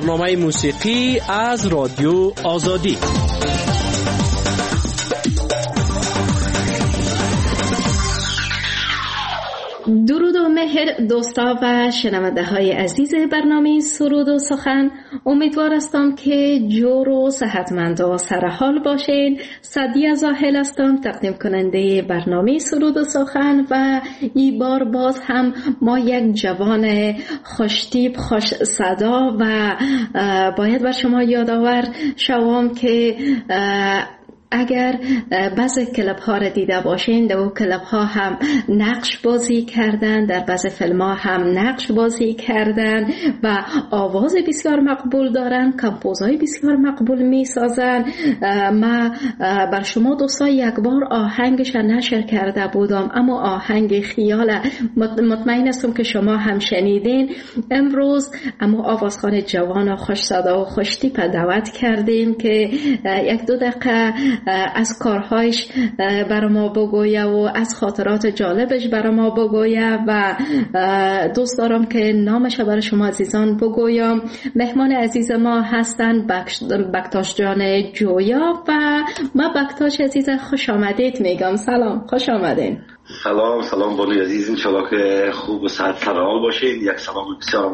برنامه موسیقی از رادیو آزادی. درود و مهر دوستا و شنونده های عزیز برنامه سرود و سخن. امیدوار هستم که جور و صحتمند و سرحال باشین. سعدیه زاهل هستم، تقدیم کننده برنامه سرود و سخن، و این بار باز هم ما یک جوان خوشتیپ خوش صدا و باید بر شما یادآور شوم که اگر بعضی کلپ ها را دیده باشین، در اون کلپ ها هم نقش بازی کردن، در بعضی فیلم ها هم نقش بازی کردن و آواز بسیار مقبول دارن، کمپوزهای بسیار مقبول می سازن. ما بر شما دوستا یک بار آهنگش نشر کرده بودم، اما آهنگ خیال، مطمئن هستم که شما هم شنیدین. امروز اما آوازخوان جوان و خوش صدا و خوش تیپ دعوت کردیم که یک دو دقیقه از کارهایش برای ما بگویه و از خاطرات جالبش برای ما بگویه و دوست دارم که نامش برای شما عزیزان بگویم. مهمان عزیز ما هستن بکتاش جان جویا و ما بکتاش عزیز خوش آمدید میگم. سلام، خوش آمدین. سلام بانی عزیز، انشالله که خوب و صحت سرحال باشین. یک سلام بسیار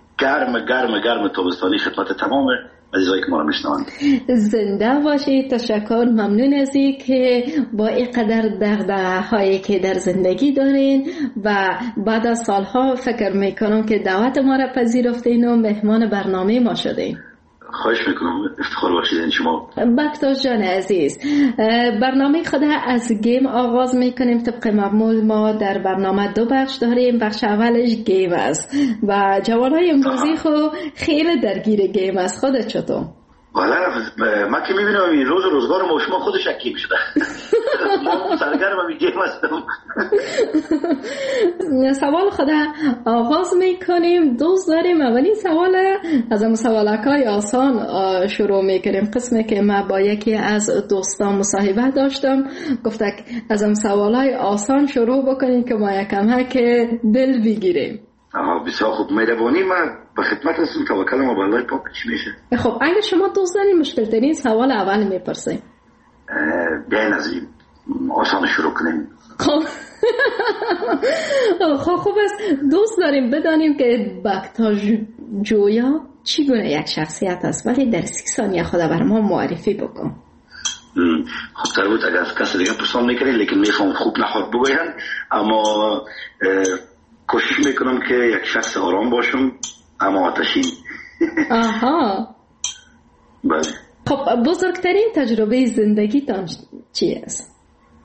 گرم تابستانی خدمت تمام عزیزایی که ما رو میشنوند. زنده باشید. تشکر، ممنون از این که با اینقدر دغدغه‌هایی که در زندگی دارین و بعد از سالها فکر میکنم که دعوت ما را پذیرفتین و مهمان برنامه ما شدین. خواهش میکنم، افتخار باشید شما. بکتاش جان عزیز، برنامه خود از گیم آغاز میکنیم. طبق معمول ما در برنامه دو بخش داریم. بخش اولش گیم است و جوانای امروزی خو خیلی درگیر گیم است. خودت چطور؟ والا ما که میبینم این روزگار ما شما خودش اکیم شده. ما سرگرم این گیم هستم. سوال خود آغاز میکنیم. دوست داریم اولین سوال از اون سوالکای آسان شروع میکنیم. قسمی که ما با یکی از دوستان مصاحبه داشتم، گفته از اون سوالای آسان شروع بکنیم که ما یکم که دل بگیریم. بسیار خوب، مهربانی. من به خدمت هستم. توکل ما به الله پاک. چی میشه؟ خب اگه شما دوست دارین مشکل ترین سوال اول میپرسیم. بیاین از این آسان شروع کنیم. خب خوب است. دوست داریم بدانیم که بکتاش جویا چی گونه یک شخصیت است، ولی در 30 ثانیه خود بر ما معرفی بکن. خب تر بود اگر کسی دیگه پرسان میکنه، لیکن میخوام خوب نخواد بگوین، اما کوشش میکنم که یک شخص آرام باشم اما آتشین. آها. بله. خب بزرگترین تجربه زندگیتان چی است؟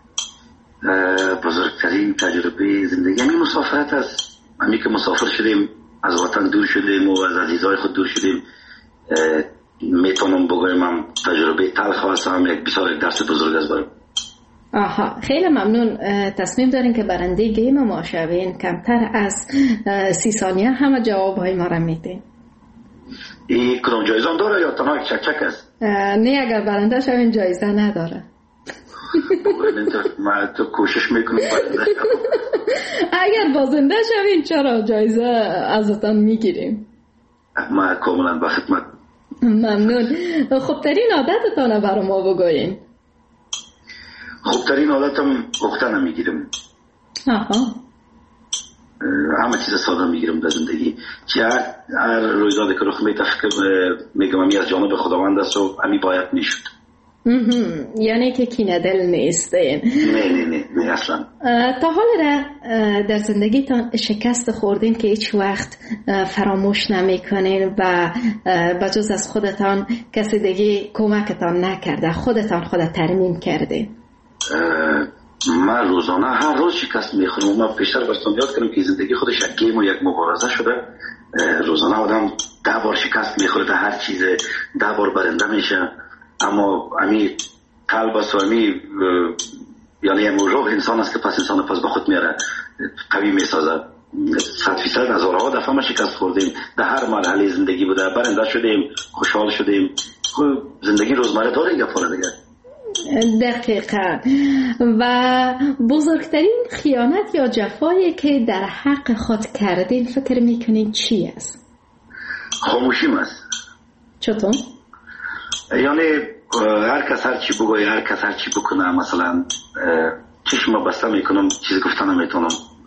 بزرگترین تجربه زندگی همین مسافرت است. همین که مسافر شدیم، از وطن دور شدیم و از عزیزای خود دور شدیم. میتونم بگویم هم تجربه تلخ است، هم یک بسیار درس بزرگ است برام. آها، خیلی ممنون. تصمیم دارین که برنده گیم ما شوین. کمتر از 30 ثانیه همه جوابهای ما را میدین. این کدام جایزه هم داره یا تنها چک است؟ نه، اگر برنده شوین جایزه نداره. من تو کوشش میکنم برنده شوم. اگر بازنده شوین چرا جایزه ازتان میگیریم. من کاملا به خدمت. ممنون. خوبترین عادتتان برای ما بگوین. خوبترین عادتم اختن میگیرم. آها. همه چیز ساده میگیرم در زندگی. چه هر رویدادی که رخ میده میگم امی از جانب خداوند است و امی باید میشد. یعنی که کینه دل نیستین؟ نه اصلا. تا حال در زندگیتان شکست خوردین که هیچ وقت فراموش نمیکنین و بجز از خودتان کسی دیگه کمکتان نکرده، خودتان ترمیم کردین؟ من روزانه هر روز شکست میخورم. من پیشتر برستم یاد کنم که زندگی خودش یک گیم و یک مبارزه شده. روزانه آدم 10 بار شکست میخوره در هر چیز، 10 بار برنده میشه، اما امی قلب است و امی یعنی روح انسان است که پس انسان پس به خود میاره، قوی میسازه. 100% هزارها دفعه ما شکست خوردیم، در هر مرحله زندگی بوده، برنده شدیم، خوشحال شدیم. زندگی روزمره داره گفاره دیگه. دقیقا. و بزرگترین خیانت یا جفایی که در حق خود کردین فکر میکنین چی است؟ خاموشیم است. چطور؟ یعنی هر کس هر چی بگوی، هر کس هر چی بکنه، مثلا چشم بسته میکنم، چیزی گفتن نمیتونم،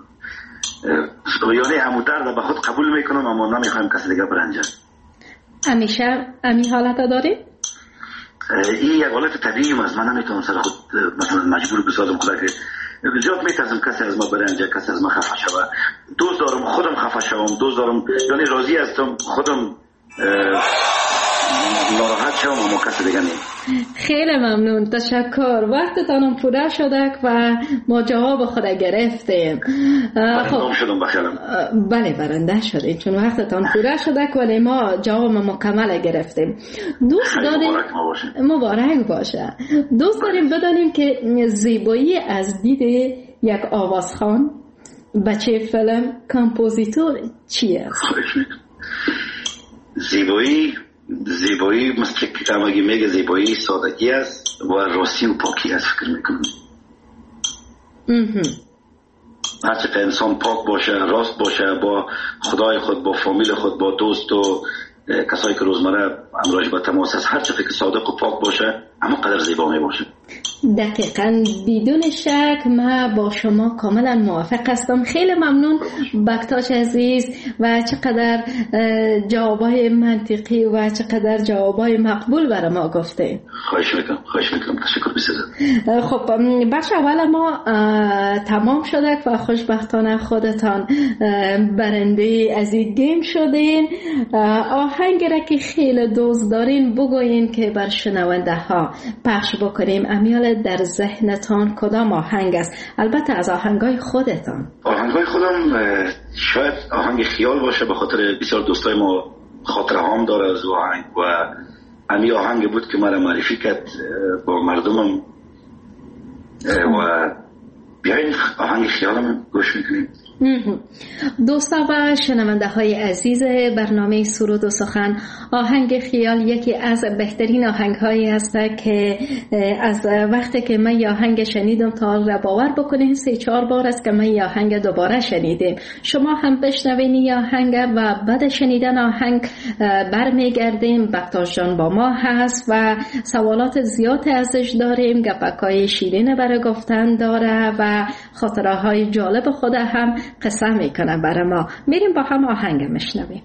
یعنی همو درد به خود قبول میکنم اما نمیخوایم کسی دیگه برنجه. همیشه امی حالت داری؟ این یک حالت طبیعی است. من نمیتونم سر خود مثلا مجبور بسازم خدا که زیاد میترسم کسی از ما برنجه، کسی از ما خفه شوه. دوست دارم خودم خفه شوم، دوست دارم یعنی راضی هستم خودم ناراحت شوم اما کسی دیگه نیم. خیلی ممنون، تشکر. وقتتانم پوره شده و ما جواب خود گرفتیم. خب شدم بخیرم. بله برنده شدیم چون وقتتان پوره شده ولی ما جواب مکمل گرفتیم. دوست داریم مبارک باشه. دوست داریم بدانیم که زیبایی از دید یک آوازخوان، بچه فیلم، کامپوزیتور چی است؟ زیبایی مثل که همگی میگه زیبایی سادگی است و راستی و پاکی است. فکر میکنم هرچه انسان پاک باشه، راست باشه با خدای خود، با فامیل خود، با دوست و کسایی که روزمره امراج با تماس هست، هرچه که صادق و پاک باشه اما قدر زیبا می باشه. دقیقاً بدون شک من با شما کاملا موافق هستم. خیلی ممنون بکتاش عزیز و چقدر جوابای منطقی و چقدر جوابای مقبول برای ما گفته. خواهش میکنم تشکر بسیار. خب بخش اول ما تمام شده و خوشبختانه خودتان برنده از این گیم شدین. آهنگی را که خیلی دوست دارین بگوین که بر شنونده ها پخش بکنیم. امیال در ذهنتان کدام آهنگ است؟ البته از آهنگای خودتان. آهنگای خودم شاید آهنگ خیال باشه، به خاطر بسیار دوستای ما خاطره هم داره از آهنگ و امی آهنگ بود که مرا معرفی کرد با مردمم و بیاین آهنگ خیالم گوش میکنیم. دوستا و شنونده های عزیز برنامه سرود و سخن، آهنگ خیال یکی از بهترین آهنگ هایی است که از وقتی که من یه آهنگ شنیدم تا باور بکنید 3-4 بار است که من یه آهنگ دوباره شنیدم. شما هم بشنوین یه آهنگ و بعد شنیدن آهنگ برمیگردیم. بکتاش جان با ما هست و سوالات زیاد ازش داریم، گپکای شیرین برای گفتن داره و خاطره های جالب خود هم قصه میکنه برای ما. میریم با هم آهنگ میشنویم.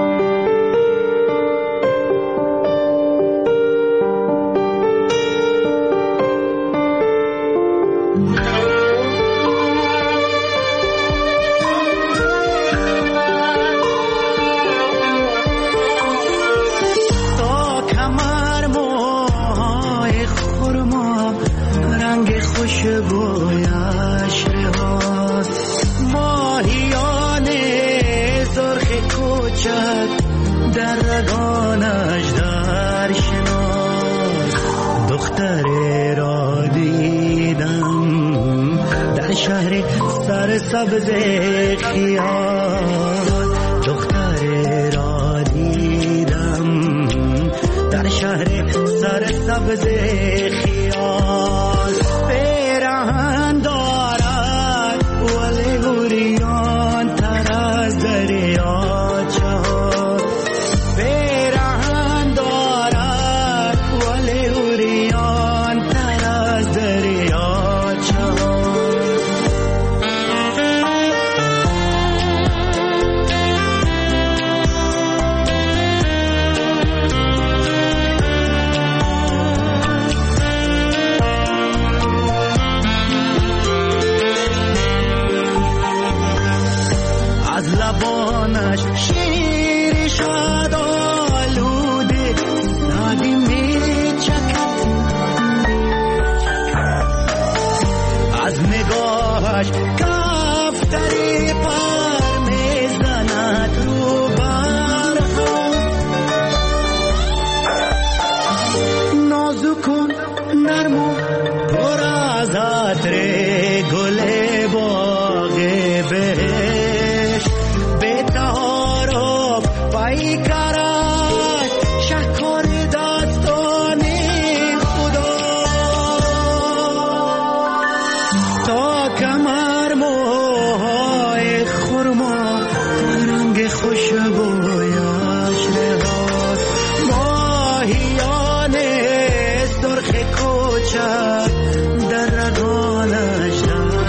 تا کمر موهای خرما رنگ خوشبویش رهاست، ماهیان سرخ کوچک در رگانش در شناس، دختری را دیدم در شهر سرسبز خیال، دختری را دیدم در شهر سرسبز خیال، پیراهن دارد ولی گریان تر از دریاچه ها، پیراهن دارد ولی گریان تر از دریاچه ها. از لبانش شیر شد آلوده نادی می چکد، از نگاهش کفتری پر می زند رو برها، نازکن نرم و پر از عطر گل باغ بهش، به تهارم پیکرد شکر دستان خدا، تا کمر موهای خرما رنگ خوشبویش رهاست، ماهیان سرخ کوچک در رگانش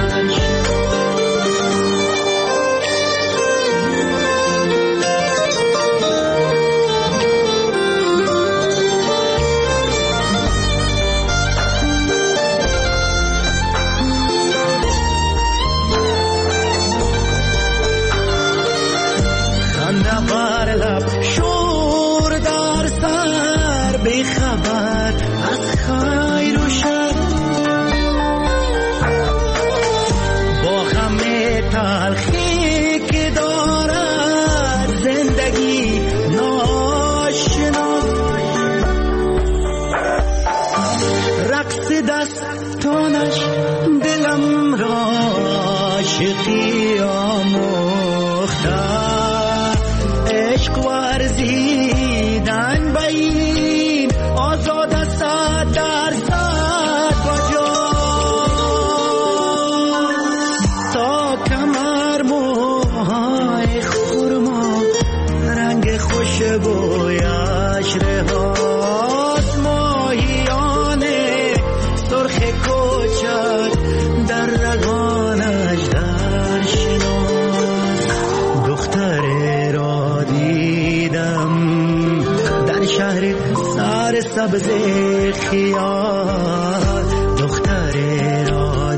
بر لب شور در سر بی خبر از خیر و شر با غم تلخی که دارد زندگی ناشنا رقص دستانش دلم را عاشقی آموخته عشق ورزیدن بین آزاد است 100% کجا تا کمر موهای خرما رنگ خوشبویش رهاست ماهیان سرخ کوچک در رگانش در شناس دختر شهر سر سبز خیال دختر را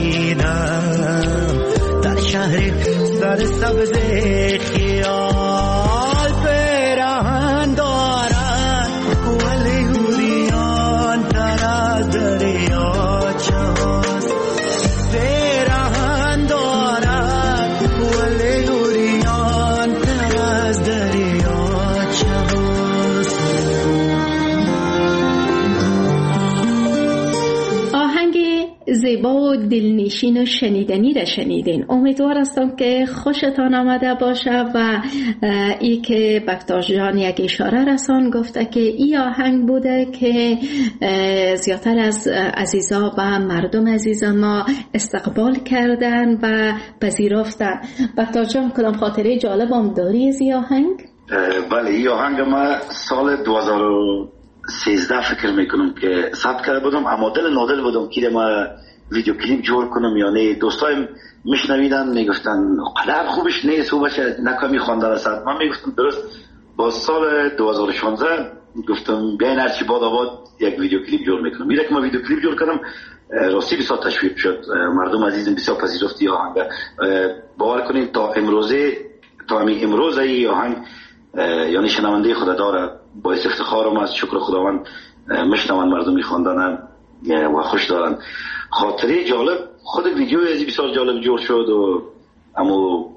دیدم در شهر سر سبز خیال پیراهن دارد ولی اوریان تر از دریاچه هاست پیراهن دارد ولی اوریان تر از دریاچه هاست زیبا و دلنشین و شنیدنی را شنیدین. امیدوار هستم که خوشتان آمده باشه و ای که بکتاش جان یک اشاره رسان گفته که ای آهنگ بوده که زیادتر از عزیزا و مردم عزیزا ما استقبال کردن و پذیرفتن. بکتاش جان کدام خاطره جالب هم داری از ای آهنگ؟ بله ای آهنگ ما سال 2013 فکر میکنم که ثبت کرده بودم اما دل نادل بودم که ما ویدیو کلیپ جور کنم یعنی دوستایم میشنویدن میگفتن قدر خوبش نیست و باشه نکامی خوانده رسد من میگفتم درست با سال 2016 گفتم بیاین هرچی باد آباد یک ویدیو کلیپ جور میکنم میره که ما ویدیو کلیپ جور کردم راستی بسیار تشویق شد مردم عزیزم بسیار پذیرفتی آهنگ باور کنید تا همین امروز ای آهنگ یعنی شنونده خدا داره باعث افتخارم از شکر خداوند مشنون مردم میخواندن و خوش دارن خاطره جالب خود ویدیو ازی بسیار جالب جور شد و همه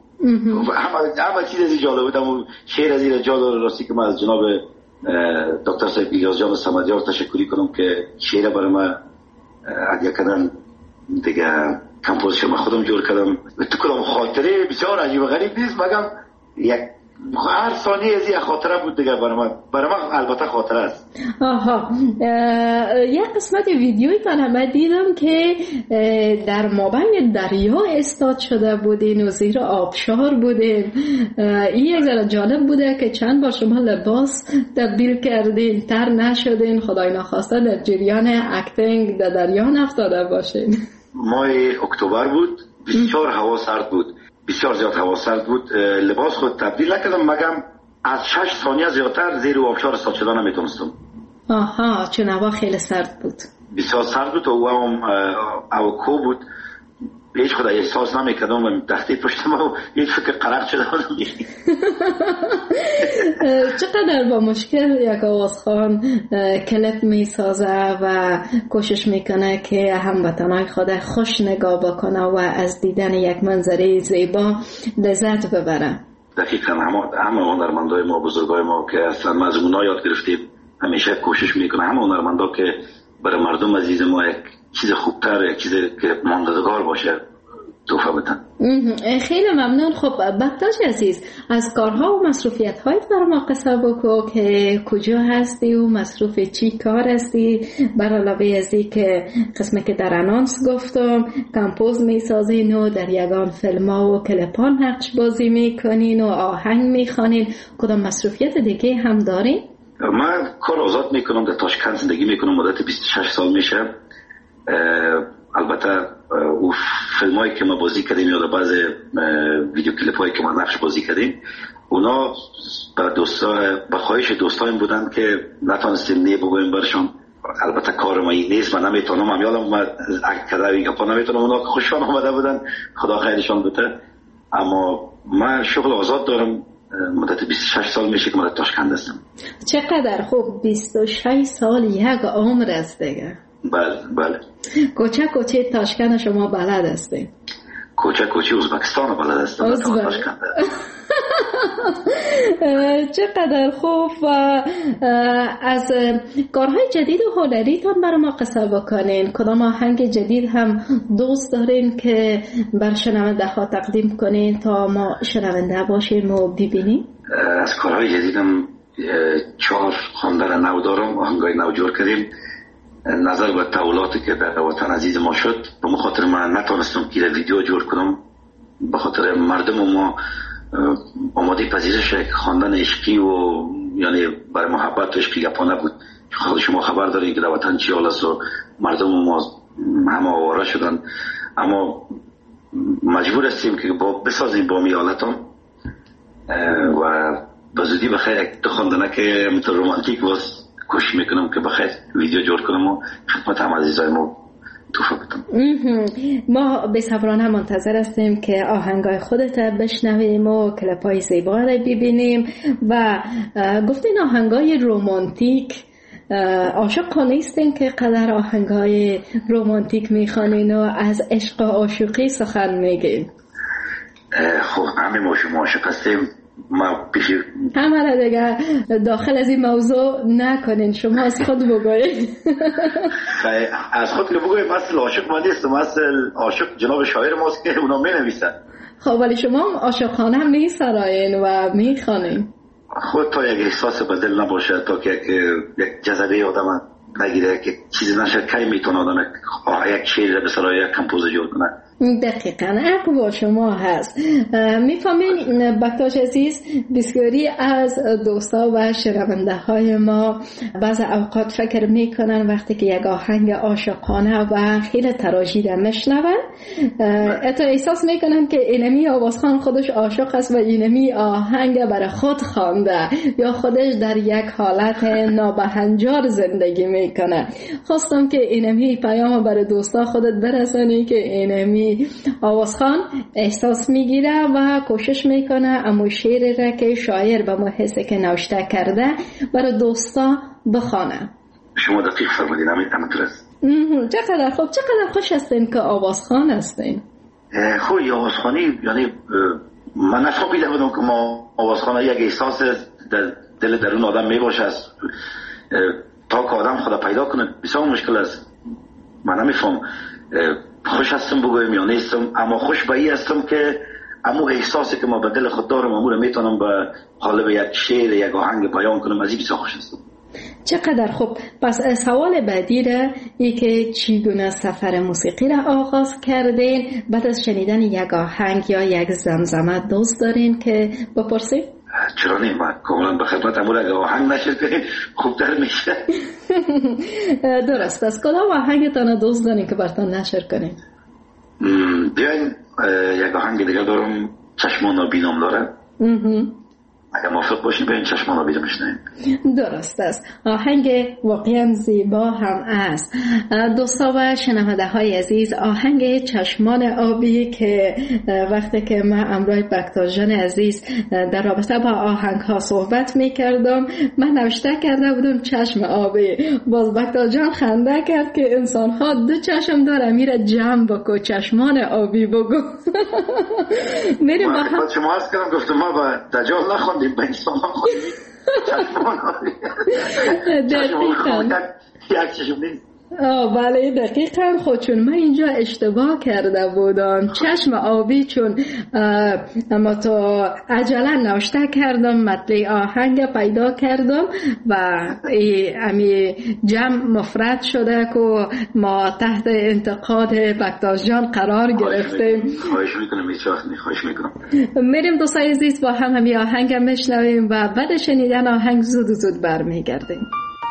چیز ازی جالب بود همه شعر ازی را جالب راستی که من از جناب دکتر صاحب الیاس جان صمدیار تشکری کنم که شعر برای من اگه کردن دیگه کمپوزیشن من خودم جور کردم تو کدام خاطره بسیار عجیب و غریب نیست مگم یک هر ثانیه از یک خاطره بود دیگه برای من البته خاطره است. آها یک قسمت ویدیوی من دیدم که در مابین دریا استاد شده بودین و زیر آبشار بودین. این یک ذره جالب بوده که چند بار شما لباس تبدیل کردین تر نشدین خدای نخواسته در جریان اکتینگ در دریا نفتاده باشین. ماه اکتبر بود بسیار هوا سرد بود بسیار زیاد هوا سرد بود لباس خود تبدیل نکردم مگم از 6 ثانیه زیادتر زیر آبشار استاد شدن نمیتونستم. آها چون هوا خیلی سرد بود بسیار سرد بود و هم اوکو بود هیچ خدا احساس نمیکردم و تحتی پشتم و هیچ فکر قرار شده بودم. چقدر با مشکل یک آوازخوان کلیپ میسازه و کوشش میکنه که هموطنای خود خوش نگاه بکنه و از دیدن یک منظره زیبا لذت ببره. دقیقا همه هنرمندای ما بزرگای ما که اصلا ما از اونا یاد گرفتیم همیشه کوشش میکنه همه هنرمندا که برای مردم عزیز ما یک چیز خوبتر یک چیز که ماندگار باشه توفه بدن. خیلی ممنون. خب بکتاش عزیز از کارها و مصروفیت هایت برای ما قصه بکو که کجا هستی و مصروف چی کار هستی بر علاوه از این که قسمه که در انانس گفتم کمپوز میسازین و در یگان فیلم ها و کلپان نقش بازی میکنین و آهنگ میخوانین کدام مصروفیت دیگه هم دارین؟ من کار آزاد میکنم، در تاشکند زندگی میکنم، مدت 26 سال میشه. البته او فیلم هایی که ما بازی کردیم یا بعض ویدیو کلیپ هایی که ما نقش بازی کردیم اونا به خواهش دوستایم بودن که نتونستیم بگویم برشان. البته کار ما این نیست، من نمیتونم، من یادم اومد کدایی گپا نمیتونم، اونا که خوششان آمده بودن خدا خیرشان بده. اما من شغل آزاد دارم، مدت 26 سال میشه که من در تاشکند هستم. چقدر خوب، 26 سال یک عمر است دیگه. بله. کوچه تاشکند شما بلد هستین؟ کوچه ازبکستان بلد هستم. چقدر خوب. و از کارهای جدید و هنریتان برای ما قصه بکنین. کدام آهنگ جدید هم دوست دارین که بر شنونده ها تقدیم کنین تا ما شنونده باشیم و ببینیم؟ از کارهای جدیدم 4 خواندن نو دارم، آهنگای نو جور کردیم. نظر به تحولاتی که در وطن عزیز ما شد، به خاطر من نتونستم که ویدیو جور کنم، به خاطر مردم ما آماده پذیرش خواندن عشقی و یعنی برای محبت و عشقی گپا نبود. خود شما خبر دارین که در وطن چی حال است و مردم ما همه آواره شدن. اما مجبور هستیم که بسازیم با می حالتان و به زودی بخیر دو خواندنه که مثل رومانتیک باز کوشش میکنم که بخیر ویدیو جور کنم و خدمت هم عزیزای ما توفیق بدم. ما بصبرانه منتظر هستیم که آهنگای خودت بشنویم و کلیپای زیبا رو ببینیم. و گفتین آهنگای رومانتیک، عاشق نیستین که قدر آهنگای رومانتیک میخوانین و از عشق و عاشقی سخن میگین؟ خب همه ما شما عاشق هستیم. ما پیشی همه دیگه داخل از این موضوع نکنین، شما از خود بگوید. از خود که بگوید مثل عاشق ما نیستم، مثل عاشق جناب شاعر ماست که اونا می نویسن. خب ولی شما عاشقانه هم می سراین و می خوانین. خود تا یک احساس بدل نباشه، تا که یک جذبه آدم نگیره که چیزی نشه، کی میتونه آدم یک شعر به سرای یک کمپوز جور کنه. دقیقاً حق با شما هست. میفهمین بکتاش عزیز، بسیاری از دوستا و شنونده های ما بعض اوقات فکر میکنن وقتی که یک آهنگ عاشقانه و خیلی تراژیده میشنون، حتی احساس میکنن که اینمی آوازخان خودش عاشق است و اینمی آهنگ برای خود خوانده یا خودش در یک حالت نابهنجار زندگی میکنه. خواستم که اینمی پیام برای دوستا خودت برسانی که اینمی آوازخان احساس میگیره و کوشش میکنه اما شعر را که شاعر به محسه که نوشته کرده برای دوستا بخوانه. شما دقیق فرمودین. چقدر خوب، چقدر خوش هستین که آوازخان هستین. خوی آوازخانی، یعنی من نفهمیده بودم که ما آوازخان یک احساس در دل درون آدم میباشه، تا که آدم خدا پیدا کنه بسیار مشکل است. من نمیفهم خوش هستم بگویم یا نیستم، اما خوش به این هستم که امو احساسی که ما به دل خود دارم امو رو میتونم به قالب یک شعر یک آهنگ بیان کنم. از این بسیار خوش هستم. چقدر خوب. پس سوال بعدی را ای که چگونه سفر موسیقی را آغاز کردین؟ بعد از شنیدن یک آهنگ یا یک زمزمه دوست دارین که بپرسید؟ چرا نیم؟ من کاملا به خدمت امور اگه آهنگ نشد کنیم خوبتر میشه. درست است. کدام آهنگتان دوست دارین که براتون نشر کنیم؟ بیاین یک آهنگ دیگه دارم، چشمان آبینم داره. اگر موافق باشیم بیاین چشمان آبینم بشنویم. درست است. آهنگ واقعا زیبا هم است. دوستا و شنونده های عزیز، آهنگ چشمان آبی که وقتی که من امروی بکتاش جان عزیز در رابطه با آهنگ ها صحبت می کردم، من نوشته کرده بودم چشم آبی. باز بکتاش جان خنده کرد که انسان ها دو چشم داره، میره جمع بکو چشمان آبی بگو. میریم با هم. شما هست کردم گفتم ما با دجال نخوندیم، به انسان ها خوندیم چشمان آبی. دقیقاً. یک چشم نیست. بله دقیقاً. خود چون من اینجا اشتباه کرده بودم، چشم آبی، چون اما تو عجله نوشته کردم مطلع آهنگ پیدا کردم و امی جمع مفرد شده که ما تحت انتقاد بکتاش جان قرار گرفتیم. خواهش میکنم هیچ وقت خواهش میکنم. میریم دوستای عزیز با هم همی آهنگ میشنویم و بعد شنیدن آهنگ زود برمیگردیم.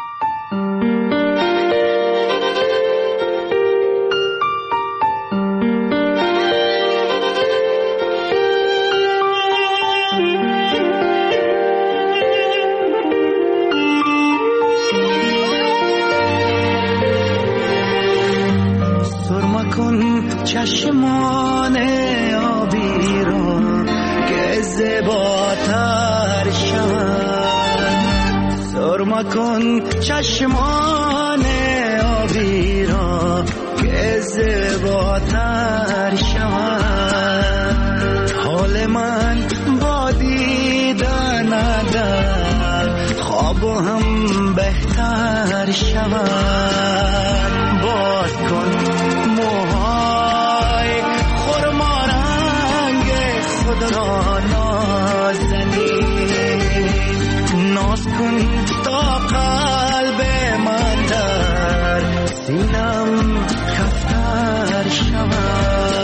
چشمان آبی را که زیباتر شود، سرمه کن چشمان آبی را که زیباتر شود. حال من با دیدن در خواب هم بهتر شود. باز کن موهای خرما رنگ خود را نازنین، ناز کن تا قلب من در سینم کفتر شود.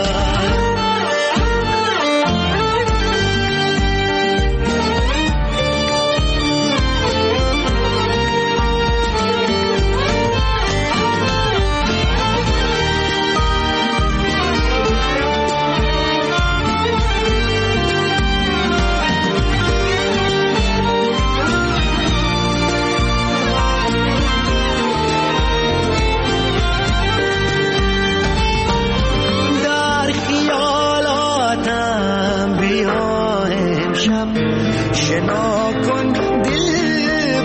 شنا کن دل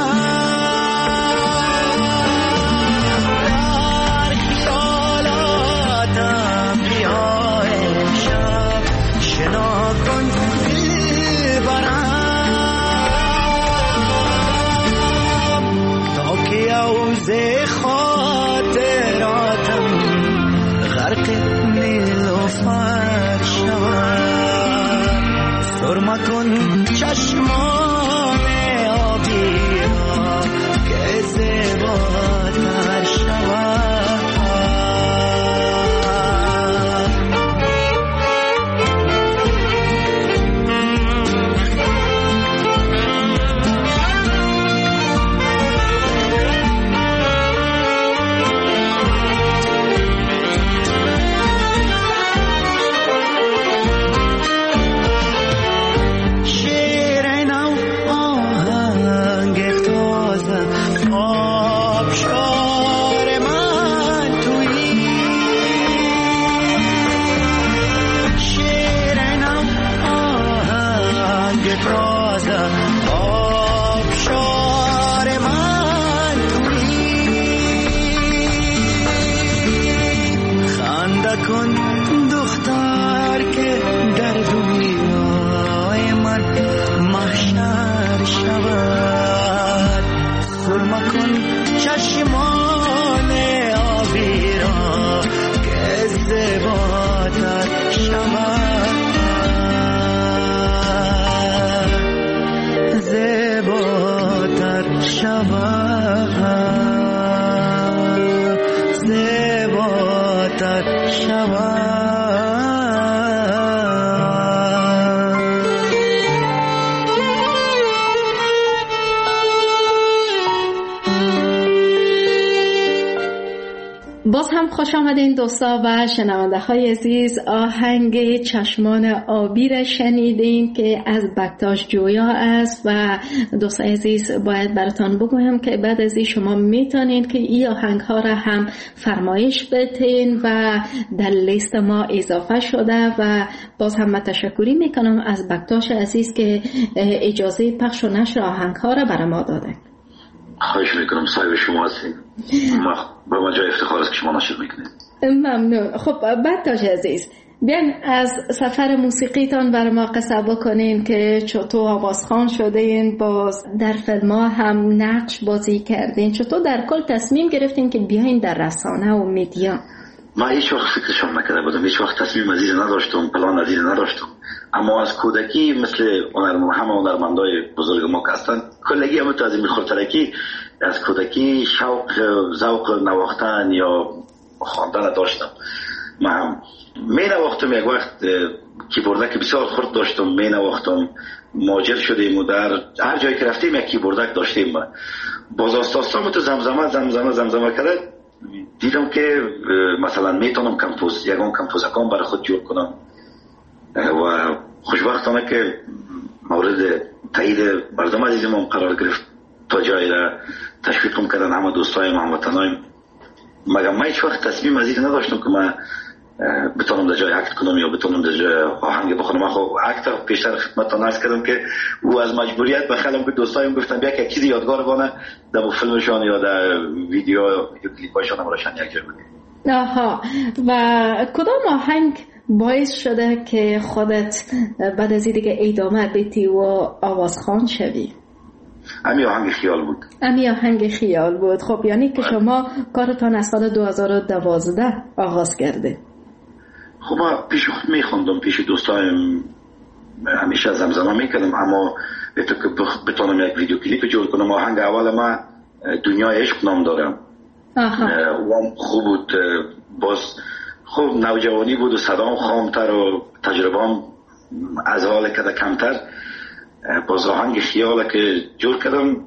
برم، در خیالاتم بیا امشب. شنا کن دل برم، تا که عوض خاطراتم غرق نیلوفر شود. سرمه کن چشمان آبی را که زیباتر شود. باز هم خوش آمدین دوستا و شنونده های عزیز. آهنگ چشمان آبی را شنیدین که از بکتاش جویا است و دوستا عزیز باید براتان بگویم که بعد از این شما میتونین که این آهنگ ها را هم فرمایش بدین و در لیست ما اضافه شده و باز هم تشکری میکنم از بکتاش عزیز که اجازه پخش و نشر آهنگ ها را برای ما داده. خواهش میکنم، صاحب شما هستیم. با ما جای افتخار است که شما نشر میکنید. ممنون. خب بکتاش عزیز، بیاین از سفر موسیقیتان برای ما قصه بکنین که چطور آوازخوان شدین، باز در فیلم ها هم نقش بازی کردین، چطور در کل تصمیم گرفتین که بیاین در رسانه و میدیا؟ ما هیچ وقت فکرشون نکرده بودم، هیچ وقت تصمیم از این نداشتم، پلان از این نداشتم. اما از کودکی مثل همه هنرمندای بزرگ ما که هستن، کلگی هم تو از این خورترکی از کودکی شوق ذوق نواختن یا خواندن داشتم. ما هم می نواختم، یک وقت کیبوردک بسیار خرد داشتم، می نواختم، ماجر شدیم و در هر جایی که رفتیم یک کیبوردک داشتیم. باز آستاستان تو زمزمه کرد، دیدم که مثلا میتونم یکان کمپوزکان برای خود جور کنم و خوشبختانه که مورد تایید مردم عزیزم قرار گرفت، تا جایی را تشویقم کردن همه دوستایم، هموطنایم. مگر من هیچ وقت تصمیم از این نداشتم که من بتونم در جای اکت کنم یا بتونم در جای آهنگ بخونم. من خب اکتر پیشتر خدمتتان عرض کردم که او از مجبوریت بخلم که دوستایم گفتم بیا که چیزی یادگار بانه در فیلمشان یا در ویدیو کلیپاشان هم راشن یک جای بگیم. آها، و کدام آهنگ باعث شده که خودت بعد از دیگه ادامه بدی و آوازخوان شوی؟ امی آهنگ خیال بود. امی آهنگ خیال بود. خب یعنی که شما کارتان از سال 2012 آغاز کرده. خب من پیش خود میخوندم، پیش دوستایم همیشه زمزمه میکردم، اما بتونم یک ویدیو کلیپ جور کنم. آهنگ اول من دنیای عشق نام دارم. و خوب بود، باز خوب نوجوانی بود و صدام خامتر و تجربه‌ام از حال کده کمتر. باز آهنگ خیاله که جور کردم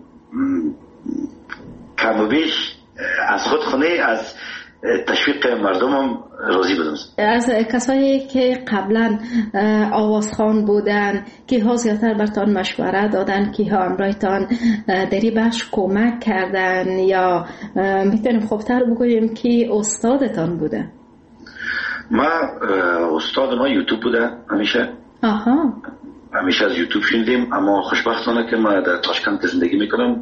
کم و بیش از خود خونه از تشویق مردمم راضی بودم. از کسایی که قبلا آوازخوان بودن که ها زیادتر برتان مشوره دادن، که ها امرایتان دری بخش کمک کردن، یا میتونیم خوبتر بگوییم که استادتان بوده؟ ما استاد ما یوتیوب بوده همیشه. همیشه از یوتیوب شنیدیم، اما خوشبختانه که ما در تاشکند زندگی میکنم.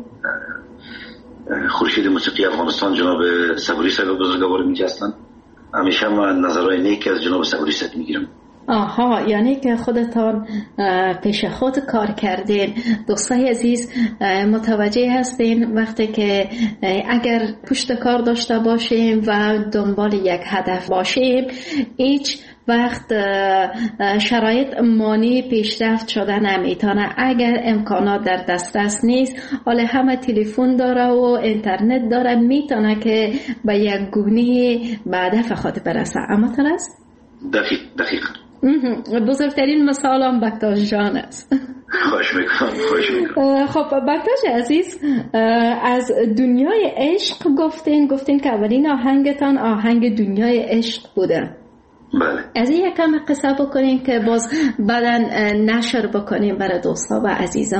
خورشید موسیقی افغانستان جناب صبوری صاحب بزرگوار میگه هستن، همیشه من نظرهای نیک از جناب صبوری صاحب میگیرم. یعنی که خودتان پیش خود کار کردین. دوستای عزیز متوجه هستین وقتی که اگر پشت کار داشته باشیم و دنبال یک هدف باشیم، هیچ وقت شرایط مانی پیشرفت شده نمیتونه. اگر امکانات در دسترس نیست، حالا همه تلفن داره و اینترنت داره، میتونه که به یک گونه به هدف خود برسه. اما ترست؟ دقیق. بزرگترین مثال هم بکتاش جان است. خوش میکنم. خب بکتاش عزیز، از دنیای عشق گفتین که اولین آهنگتان آهنگ دنیای عشق بوده. بله. از این یکم قصه بکنیم که باز بعداً نشر بکنیم برای دوستا و عزیزان.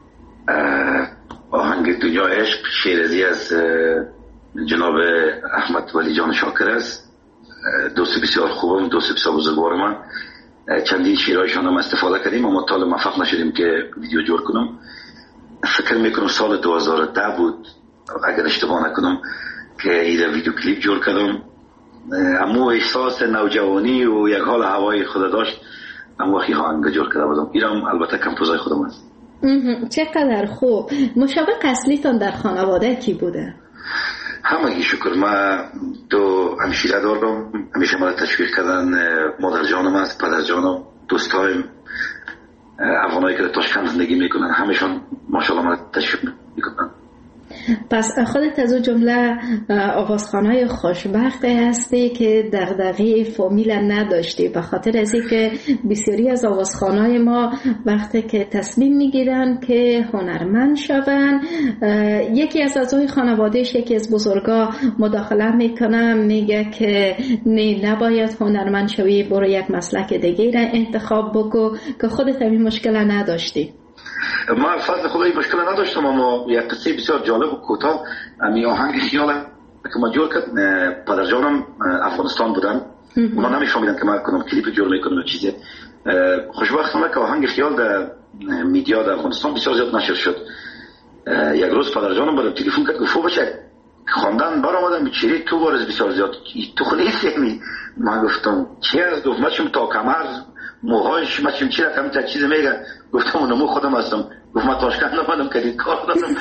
آهنگ دنیای عشق شیرازی از جناب احمد ولی جان شاکر است. دوست بسیار خوبم، دوست بسیار بزرگوار من. چندین شیرایشان هم استفاده کردیم، اما تا موفق نشدیم که ویدیو جور کنم. فکر میکنم سال 2010 بود اگر اشتباه نکنم که این ویدیو کلیپ جور کردم. اما احساس نوجوانی و یک حال هوای خود داشت، اما وقتی آهنگ جور کرده بودم. اینم البته کمپوزای خودم است. چقدر خوب. مشابه اصلیتان در خانواده کی بوده؟ همگی شکر. من دو همشیره دارم، همیشه مرا تشویق کردن. مادر جانم است، پدر جانم، دوستایم افغانایی که در تاشکند زندگی میکنن، همشون ماشاءالله مرا تشویق میکنن. پس خودت از اون جمله آوازخوانای خوشبخت هستی که دغدغه فامیل نداشتی، به خاطر از اینکه بسیاری از آوازخوانای ما وقتی که تصمیم میگیرن که هنرمند شون، یکی از اعضای خانوادهش، یکی از بزرگا مداخله میکنه، میگه که نه نباید هنرمند شوی، برو یک مسلک دیگه را انتخاب بکو، که خودت این مشکل نداشتی. ما فضل خدایی مشکل نداشتم، اما یک قصه بسیار جالب و کوتاه. امی آهنگ خیال که ما جور کرد، پدر جانم افغانستان بودن، اونا نمیفهمیدن که ما کنم کلیپ جور میکنم و چیزی. خوشبختانه که آهنگ خیال در میدیا در افغانستان بسیار زیاد نشر شد. یک روز پدر جانم برام تلفن کرد، گفت بچه خواندن برآمدم چیری تو بارز بسیار زیاد تو خلیص یعنی من گفتم چی از گفت من چون تا کمر موهایش من چون چی رقمی تا چیز میگه گفتم اونمو خودم هستم گفت من تاشکند نمانم که کار دارم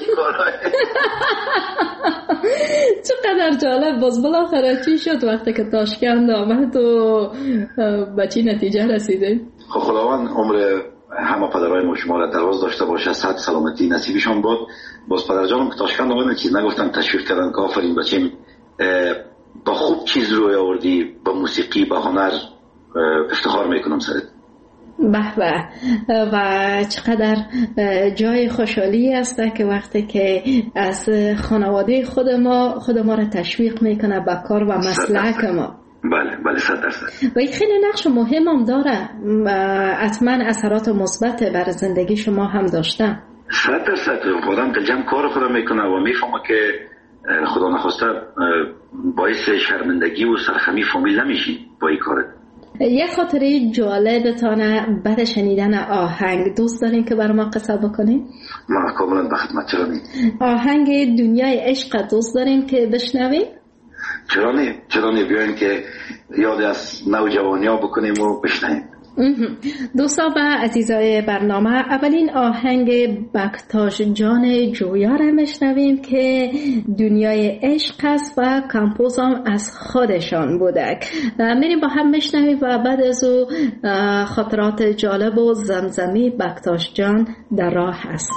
چقدر جالب. باز بالاخره چی شد وقتی که تاشکند آمد و به چی نتیجه رسیده؟ خب خداوند عمر همه پدرای ما شما را دراز داشته باشه، صحت سلامتی نصیبشان باد. باز پدر جانم که تاشکند آمدن چیز نگفتن، تشویق کردن که آفرین بچیم با خوب چیز روی آوردی، با موسیقی با هنر افتخار میکنم سرت. به به. و چقدر جای خوشحالی است که وقتی که از خانواده خود ما را تشویق میکنه به کار و مسلک ما. بله 100%. و این خیلی نقش مهم هم داره، حتما اثرات مثبت بر زندگی شما هم داشته. 100% آدم دلجم کار خودم میکنه و میفهمه که خدا نخواسته باعث شرمندگی و سرخمی فامیل نمیشی با این کارت. یه خاطره جالبتانه بعد شنیدن آهنگ دوست دارین که برای ما قصه بکنین؟ ما کاملا به خدمت. چرا نی؟ آهنگ دنیای عشق دوست دارین که بشنویم؟ چرا نی بیاین که یاد از نوجوانی ها بکنیم و بشنویم. دوستان و عزیزای برنامه، اولین آهنگ بکتاش جان جویا را میشنویم که دنیای عشق است و کمپوز هم از خودشان بوده. میریم با هم میشنویم و بعد از او خاطرات جالب و زمزمی بکتاش جان در راه است.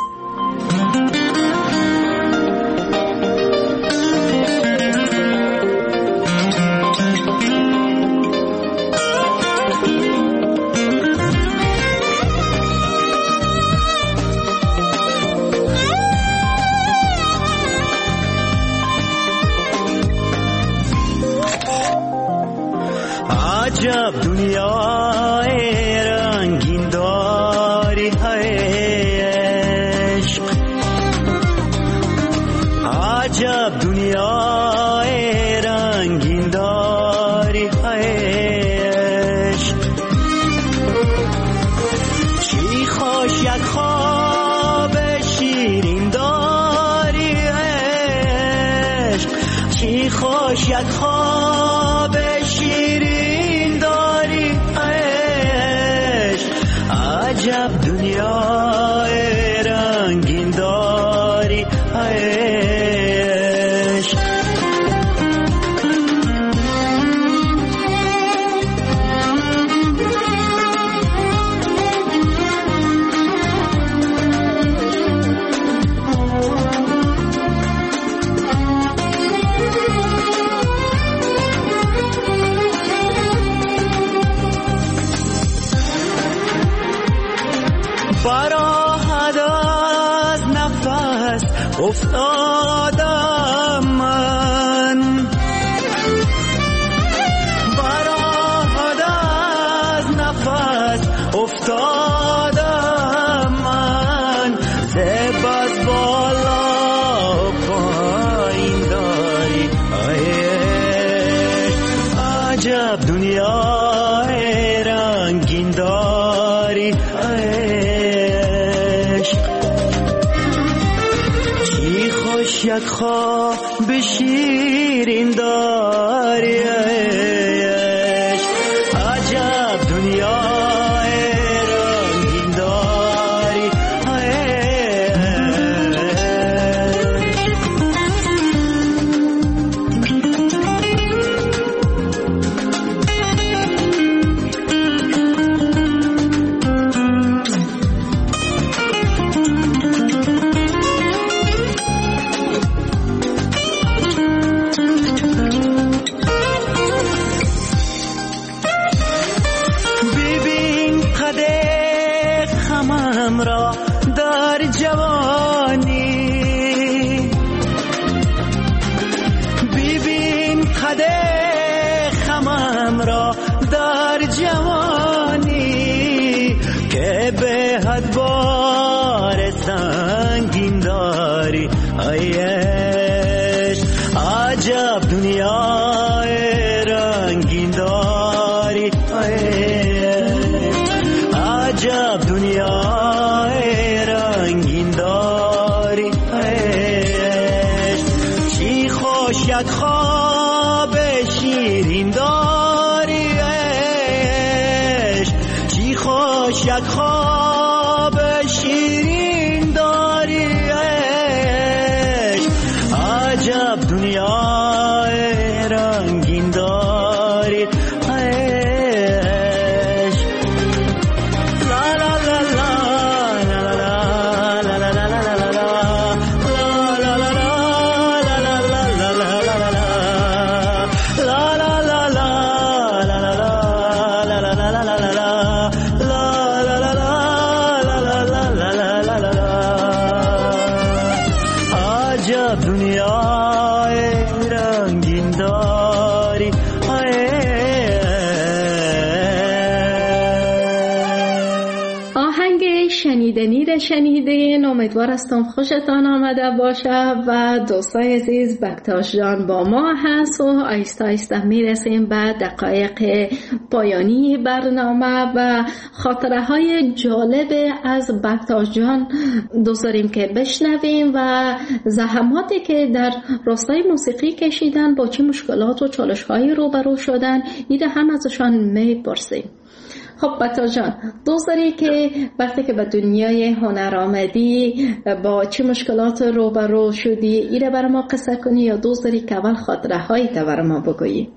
عجب دنیای رنگین داری عشق، عجب دنیای رنگین داری عشق. چی خوش یک خواب شیرین داری عشق، چی خوش یک خواب شیرین داری عشق. عجب دنیای رنگین داری عشق. براحت از نفس افتادم من، براحت از نفس افتادم من. زب از بالا پایین داری عجب دنیای رنگین داری یک خواب شیرین داری عجب دنیای رنگین داری. خمم را در جوانی که به حد بار سنگین داری عیش. عجب دنیای رنگین داری عجب دنیای رنگین داری. چی که شنیدین امیدوار هستم خوشتان آمده باشه و دوستای عزیز بکتاش جان با ما هست و آیسته آیسته میرسیم به دقایق پایانی برنامه و خاطره های جالب از بکتاش جان دوست داریم که بشنویم و زحماتی که در راستای موسیقی کشیدن با چه مشکلات و چالش های روبرو شدن ایده هم ازشان میپرسیم. خب بکتاش جان دوست داری که وقتی که به دنیای هنر آمدی با چه مشکلات روبرو شدی ایره برای ما قصه کنی یا دوست داری که اول خاطره هایی تا برای ما بگویی؟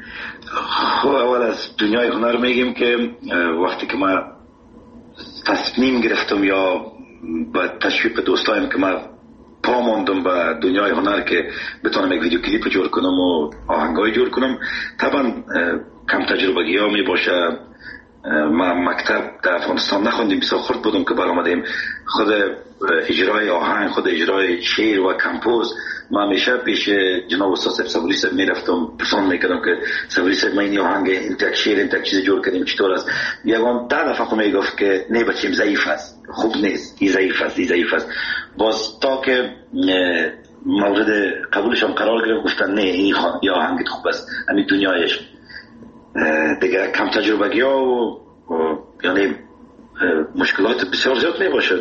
خب اول از دنیای هنر میگیم که وقتی که ما تصمیم گرفتم یا با تشویق دوستایم که ما پا ماندم به دنیای هنر که بتونم یک ویدیو کلیپ جور کنم و آهنگای جور کنم، طبعا کم تجربگی ها می باشه. ما مکتب در افغانستان نخوندیم، بسیار خرد بودم که برآمدیم. خود اجرای آهنگ، خود اجرای شعر و کمپوز ما همیشه پیش جناب استاد صبوری صاحب میرفتم، پرسان میکردم که صبوری صاحب ما این آهنگ انتک شعر انتک چیز جور کردیم چطور است؟ یکم 10 دفعه خود میگفت که نه بچیم ضعیف است، خوب نیست، این ضعیف است. باز تا که مورد قبولشان قرار گرفت گفتن نه این آهنگ خوب است، همین دنیایش دیگه کم تجربگی ها و یعنی مشکلات بسیار زیاد می باشه.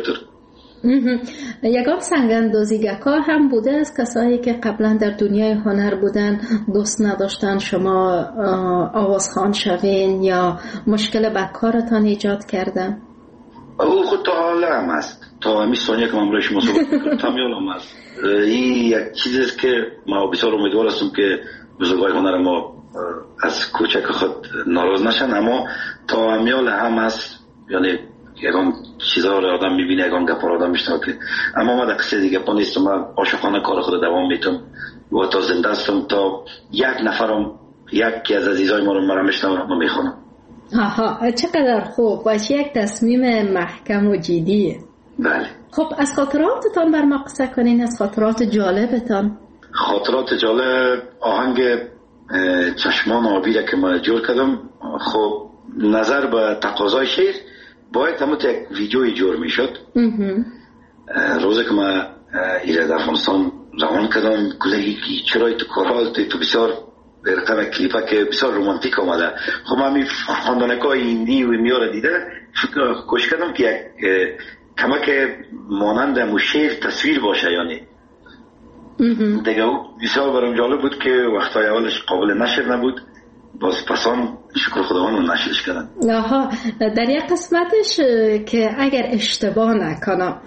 یگان سنگ‌اندازیگرها هم بوده از کسایی که قبلا در دنیای هنر بودن دوست نداشتن شما آوازخوان شوین یا مشکل به کارتان ایجاد کردن؟ او خود تا حالا هم هست، تا همین ثانیه که من برای شما صحبت میکنم تا حالا هم هست. این یک چیزی است که ما بسیار امیدوار هستم که بزرگوار هنر ما از کوچک خود ناراض نشن، اما تا همیال هم هست. یعنی یکان چیزها رو آدم میبینه، یکان گپا رو آدم میشنه که اما ما در قصه دیگه پا نیستم. من عاشقانه کار خود دوام میتم و تا زنده هستم تا یک نفرم یکی از عزیزای ما رو میشنم و میخونم. آها چقدر خوب، باشه یک تصمیم محکم و جدیه. بله. خب از خاطراتتان بر ما قصه کنین، از خاطرات جالبتان. خاطرات جالب آهنگ چشمان آبی را که ما جور کردم. خب نظر به تقاضای شعر باید همون یک ویدیوی جور می شد. روزی که ما ایره در افغانستان روان کردم گلهی چرای تو کارال تو بسیار رقم کلیپه که بسیار رومانتیک آمده. خب من می خاندانکای ایندی و میاره دیده کوشش کردم که کمک مانند مو شعر تصویر باشه. یعنی دیگه بسیار برام جالب بود که وقتای اولش قابل نشر نبود، باز پسان شکر خداوند رو نشرش کردن. آها در یک قسمتش که اگر اشتباه نکنم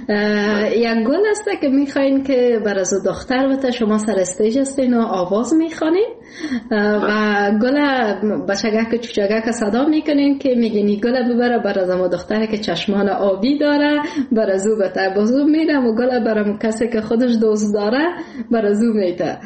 یک گل است که میخواین که بر از دختر بتا شما سر استیج هستین و آواز میخوانین و گل بچگک چوچگک صدا میکنین که میگین گل ببره بر از ما دختره که چشمان آبی داره بر از او بتا بازو میدم و گل برام کسی که خودش دوست داره بر از او میده.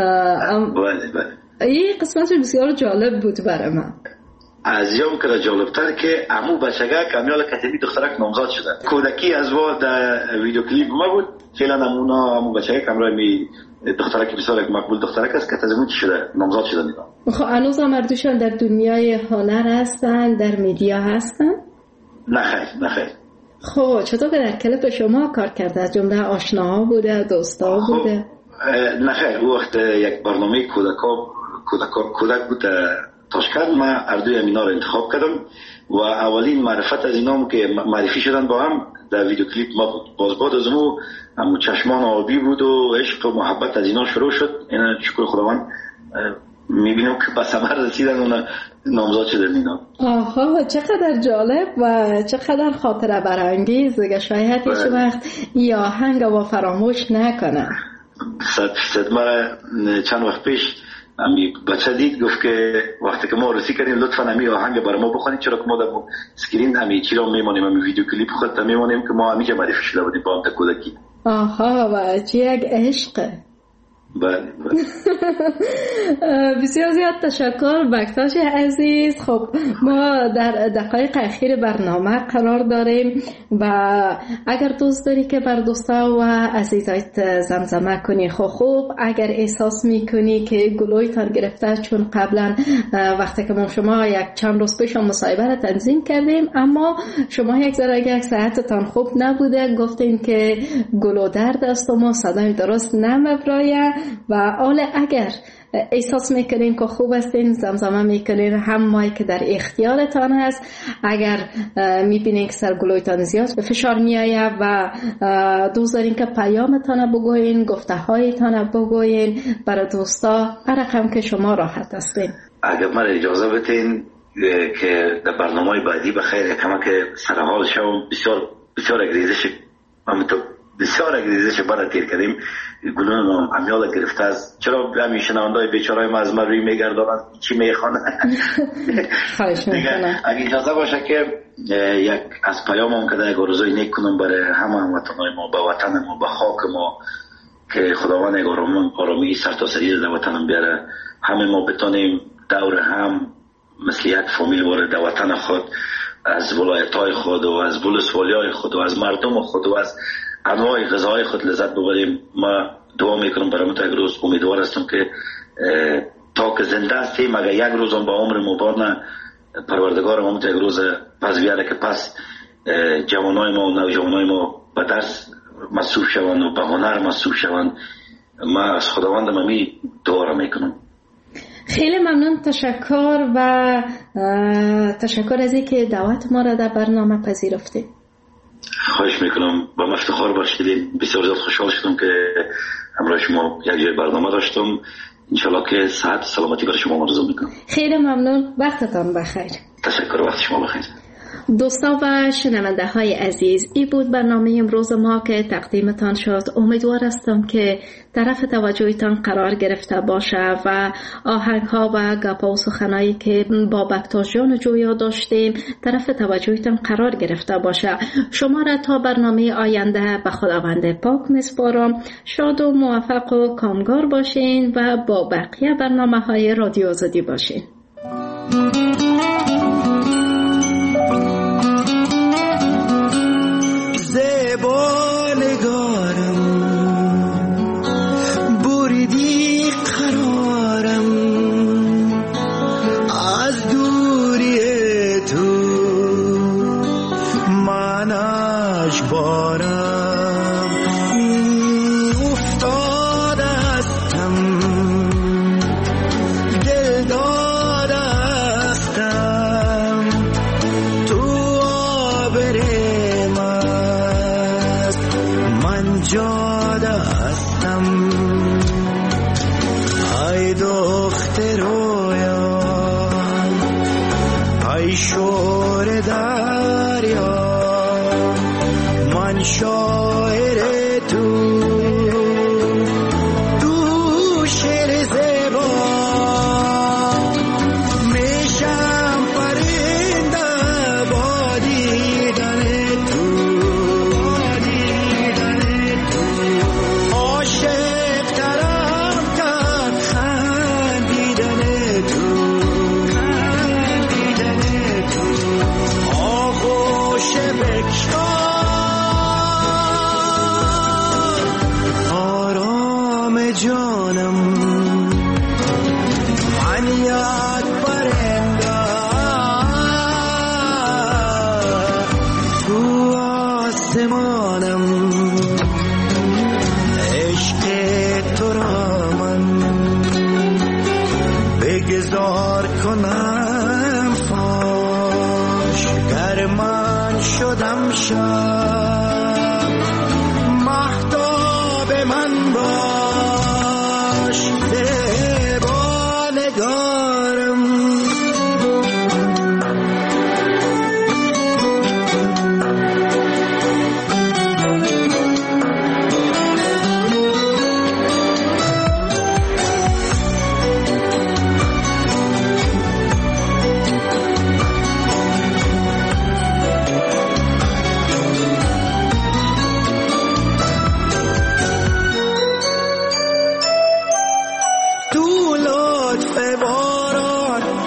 بله. این قسمت بسیار جالب بود برای من. از یام که جالبتر که امو بچگه کمیال کتبی دخترک نامزاد شده. کودکی از وار در ویدیو کلیپ ما بود. فعلا نمونا امو بچگه کمرای می دخترک بسیار یک مقبول دخترک است که تزمین شده نامزاد شده میدن. خب هنوز مردوشان در دنیای هنر هستن، در میدیا هستن؟ نه خیر. خب چطور که در کلیپ شما کار کرده؟ از جمله آشناها بوده، دوستا بوده؟ نه خیر، او وقت یک برنامه کودک بود تاشکند. ما اردوی امینا رو انتخاب کردم و اولین معرفت از اینام که معرفی شدن با هم در ویدیو کلیپ ما بود. باز بعد از همون چشمان آبی بود و عشق و محبت از اینا شروع شد. اینا شکر خداوند میبینم که به ثمر رسیدن و نامزاد شدن اینا. آها چقدر جالب و چقدر خاطره برانگیز. شاید هیچ وقت این آهنگ و فراموش نکنه. 100% ما چند وقت پیش امی بچه دید گفت که وقتی که ما رسی کردیم لطفا امی آهنگ برای ما بخونید، چرا که ما در سکرین امی چی را میمانیم، امی ویدیو کلیپ خود میمانیم که ما امی که معرفی شده بودیم با هم تا کودکی. آها و چه یک عشقه. بله. بسیار زیاد تشکر بکتاش عزیز. خب ما در دقایق اخیر برنامه قرار داریم و اگر دوست داری که بر دوستا و عزیزایت زمزمه کنی خوب اگر احساس میکنی که گلویتان گرفته، چون قبلا وقتی که ما شما یک چند روز پیش مصاحبه را تنظیم کردیم اما شما یک صحتتان خوب نبوده، گفتین که گلو درد است و ما صدای درست نمیبرایه و حالا اگر احساس میکنین که خوب هستین زمزمه میکنین، هم مایی که در اختیارتان هست. اگر میبینین که سرگلویتان زیاد به فشار میایه و دوست دارین که پیامتان بگوین، گفته هایتان بگوین برای دوستا، هر رقم که شما راحت هستین. اگر من اجازه بدین که در برنامه بعدی بخیر کمک سرحال شوم، بسیار اگریزش برای تیر کردیم. گلون امیال گرفته از چرا همین شنوندای بیچارهای ما از من روی میگردانند چی میخوانه. خواهش میکنم اگه اجازه باشه که یک از پیامم که یک روزای نیک کنم برای همه هموطنهای ما، به وطن ما، به خاک ما، که خداوند یک آرامی سرتاسری در وطنم بیاره، همه ما بتونیم دور هم مثل یک فامیل وارد وطن خود، از ولایت‌های خود و از ولسوالی‌های خود و از مردم خود و از انواع غذاهای خود لذت ببریم. ما دعا میکنم برای ما تا یک روز، امیدوار هستم که تا که زنده هستیم اگر یک روز هم با عمر مبارک پروردگار ما یک روز پس بیاره که پس جوانای ما و نوجوانای ما به درس مصروف شوند و به هنر مصروف شوند. ما از خداوندم امی دعا را میکنم. خیلی ممنون، تشکر و تشکر از اینکه دعوت ما را در برنامه پذیرفتید. خواهش میکنم، با من افتخار بخشیدین. بسیار زیاد خوشحال شدم که همراه شما یک جای برنامه داشتم. انشالله که صحت و سلامتی برای شما آرزو میکنم. خیلی ممنون، وقتتان بخیر. تشکر، وقت شما بخیر. دوستان و شنونده های عزیز، این بود برنامه امروز ما که تقدیمتان شد. امیدوار هستم که طرف توجهتان قرار گرفته باشه و آهنگ ها و گپا و سخنایی که با بکتاش جان جویا داشتیم طرف توجهتان قرار گرفته باشه. شما را تا برنامه آینده به خداوند پاک میسپارم. شاد و موفق و کامگار باشین و با بقیه برنامه های رادیو آزادی باشین.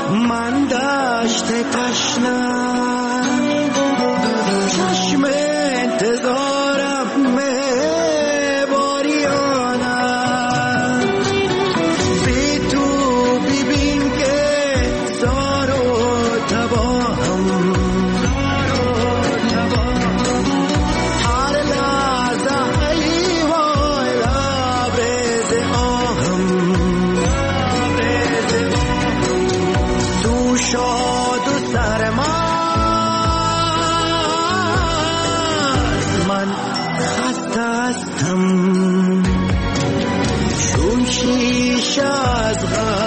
من دشت تشنه چشم انتظارم باریانه بی تو ببین که زار و تباهم هر لحظه حیوان لبریز آهم تو شاد و سرمست من خسته هستم چون شیشه از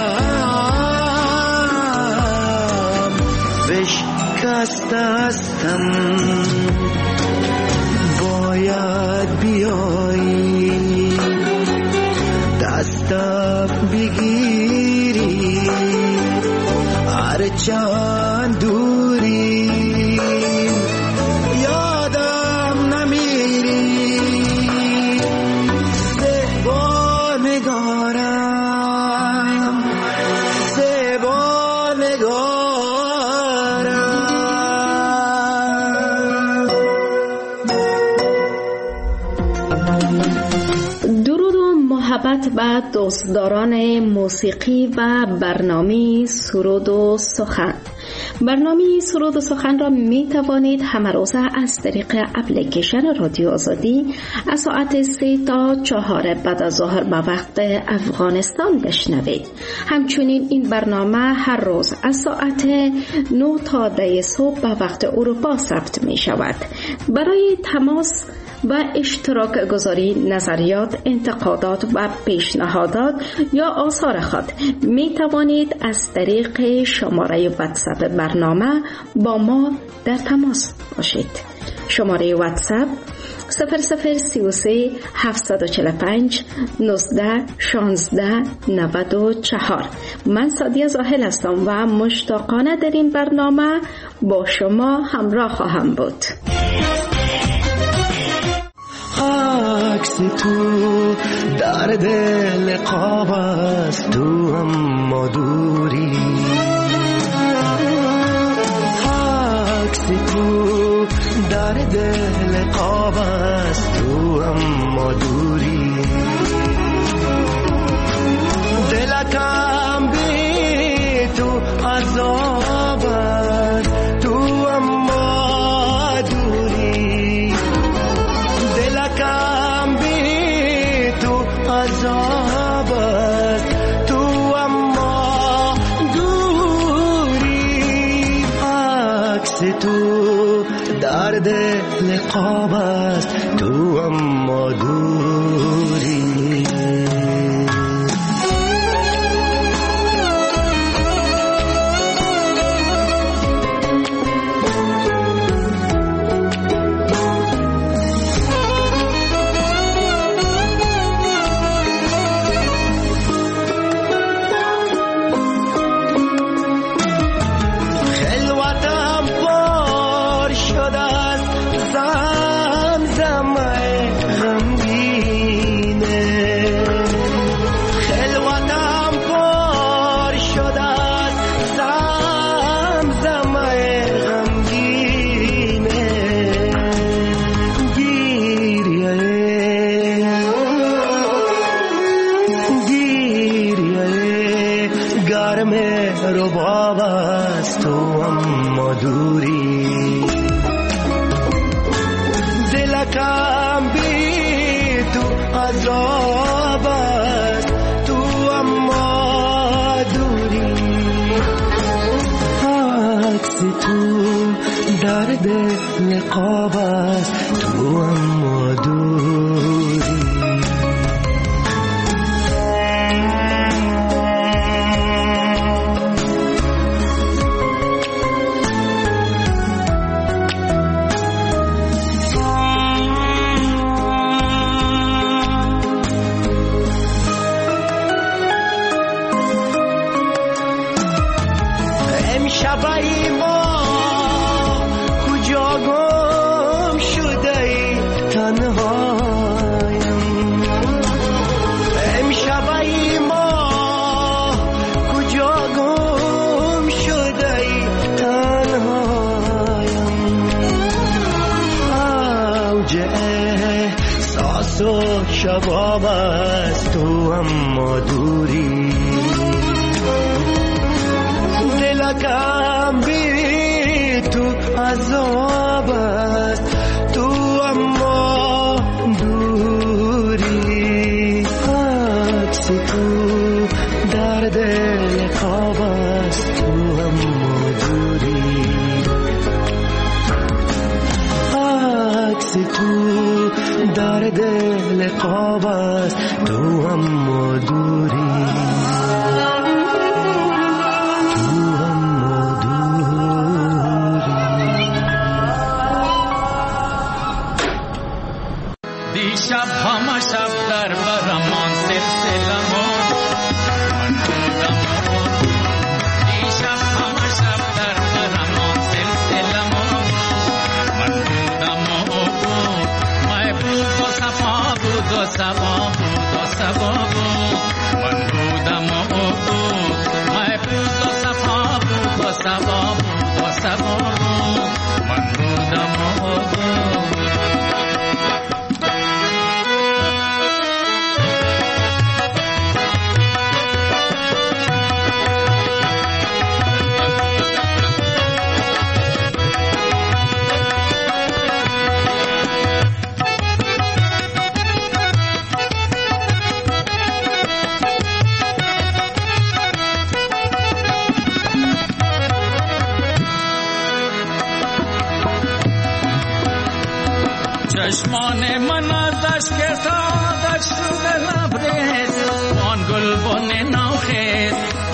غم بشکسته هستم باید بیایی دستم بگیری هرچند دوری یادم نمیری زیبا نگارم زیبا نگارم. درود و محبت به دوستداران موسیقی و برنامه سرود و سخن. برنامه سرود و سخن را می توانید همه روزه از طریق اپلیکیشن رادیو آزادی از ساعت 3 تا 4 بعد از ظهر به وقت افغانستان بشنوید. همچنین این برنامه هر روز از ساعت 9 تا 10 صبح به وقت اروپا ضبط می شود. برای تماس و اشتراک گذاری نظریات، انتقادات و پیشنهادات یا آثار خود می توانید از طریق شماره واتساپ برنامه با ما در تماس باشید. شماره واتساپ 0033 745 19 16 94. من سادیه زاهل هستم و مشتاقانه در این برنامه با شما همراه خواهم بود. عکس تو در دل قاب است تو اما دوری عکس تو در دل قاب است تو اما دوری دلکم بی تو عذاب است تو اما دوری دلکم بی تو عذاب است تو اما دوری عکس تو در دل قاب است تو اما دوری رباب است تو اما دوری دلکم بی تو عذاب است تو اما دوری عکس تو در دل قاب است تو اما دوری شبای ما کجا گم شده ای تنهایم امشبای ما کجا گم جواب است تو اما دوری دلکم بی تو عذاب است تو اما دوری عکس تو در دل خواب است تو اما دوری عکس تو در دل خواب است تو اما دوری دیشب همه شب در برمان سلسلمون من بودم دیشب همه شب در برمان سلسلمون من بودم محبوب و صفا بود و صفا بود و صفا بود من بودم محبوب و صفا بود و صفا بود و صفا بود من بودم چشمان من ازش که سادش شده لبریز آن گلبن نوخیز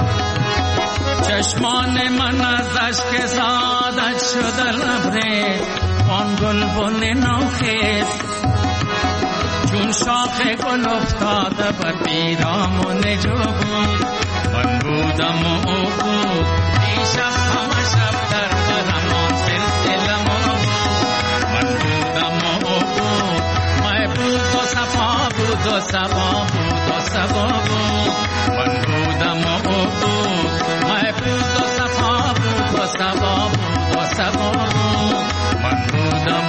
چشمان من ازش که سادش شده لبریز آن گلبن نوخیز چون شاخ گل افتاده بر پیرامون جو بود من بودم و او بود دیشب همه شب در برمان سلسلمون من بودم محبوب و صفا بود و صفا بود و صفا بود من بودم محبوب و صفا بود و صفا بود و صفا بود من بودم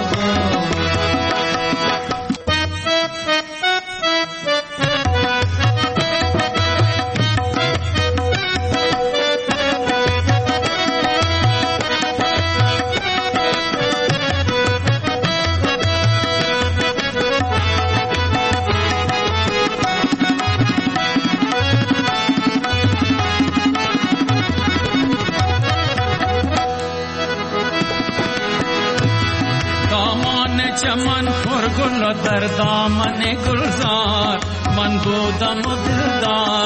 چمن پرگل و در دامن گلزار من بودم و دلدار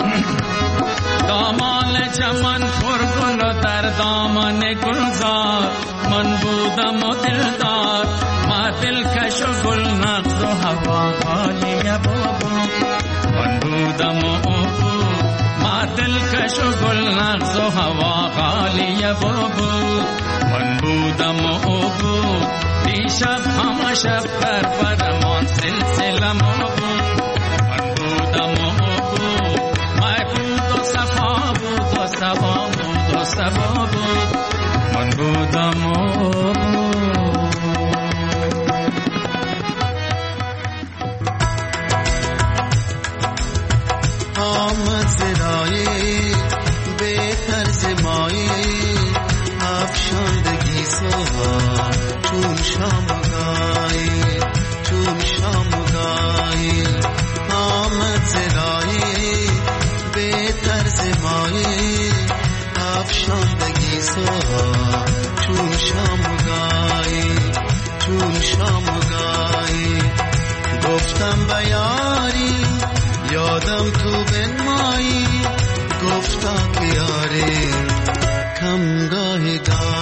دامان چمن پرگل و در دامن گلزار من بودم و دلدار ما دلکش و گل نغز و هوا خالی بابا من بودم و ما دلکش و گل نغز و هوا خالی بابا من بودم و دیشب همه شب در برمان سلسلمون من بودم و محبوب و صفا بود و صفا بود و صفا بود من بودم آمد زرایی بهتر زمایی افشاندگی سوها چون شامگاهی آمد زرایی بهتر زمایی افشاندگی سوها چون شامگاهی گفتم بیاری یادم تو بنمایی گفتا که یاری کم گاهی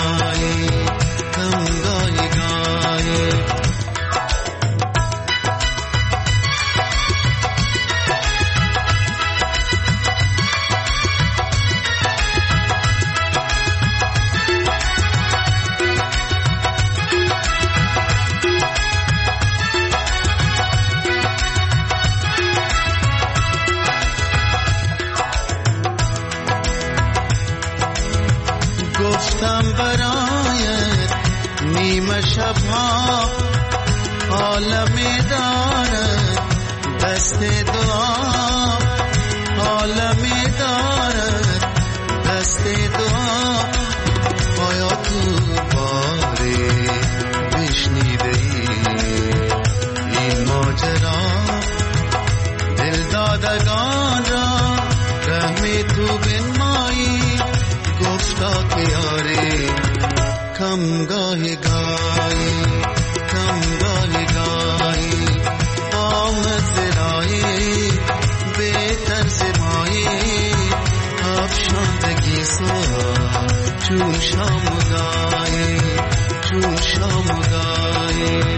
گفتم برایت نیمه شبها عالمی دارد دست دعا عالمی دارد، دست دعا آیا تو باری بشنیده ای این ماجرا؟ دل دادگان را رحمی تو بنمایی، گفتا که یاری کم گاهی گاهی، کم گاهی گاهی آمد زرایی بهتر زمایی، افشاندگی سوا چون شامگاهی، چون شامگاهی.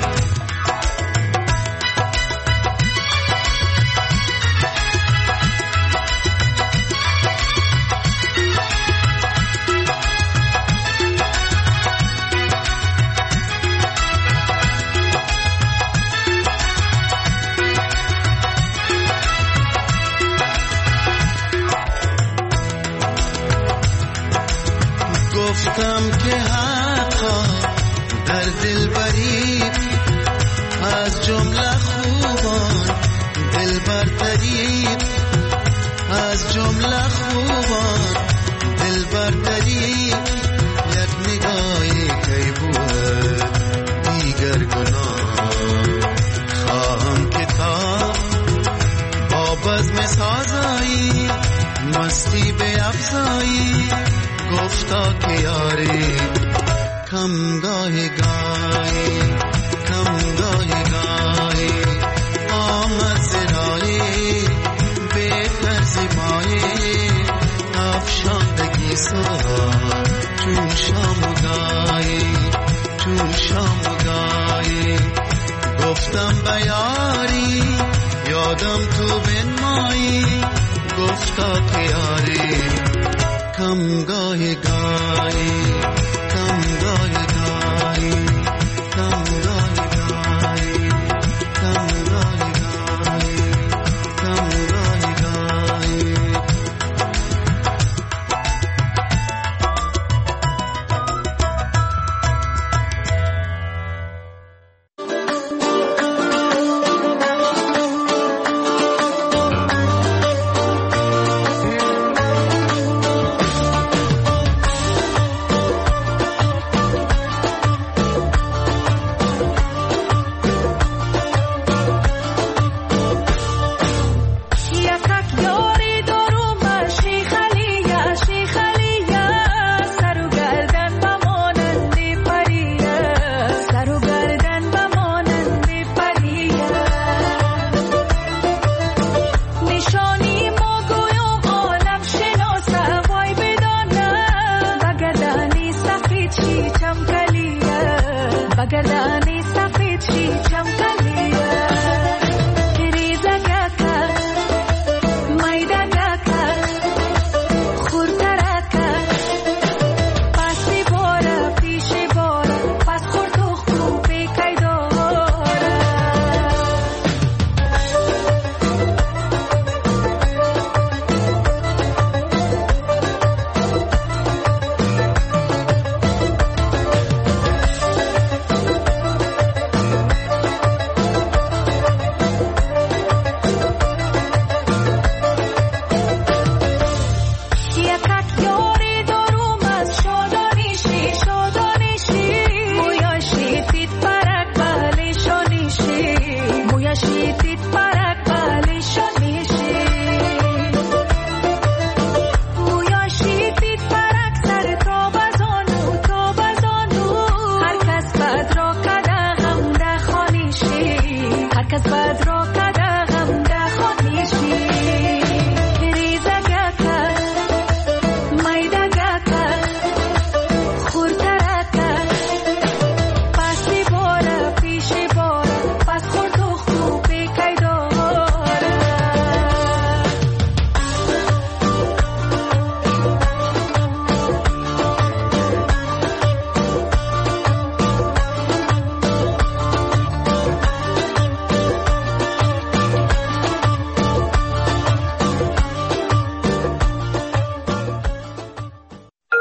گفتم که حقا در دل بری از جمله خوبان دل برتری، از جمله خوبان دل برتری، یک نگاهی کی بود دیگر گناه، خواهم که تا با بزم سازایی مستی به افزایی، گفتا که یاری کم گاهی گاهی، کم گاهی گاهی آمد زرایی بهتر زیبایی، افشاندگی سوا چون شامگاهی، چون شامگاهی. گفتم بیاری یادم تو بنمایی، گفتا که یاری کم گاهی گاهی.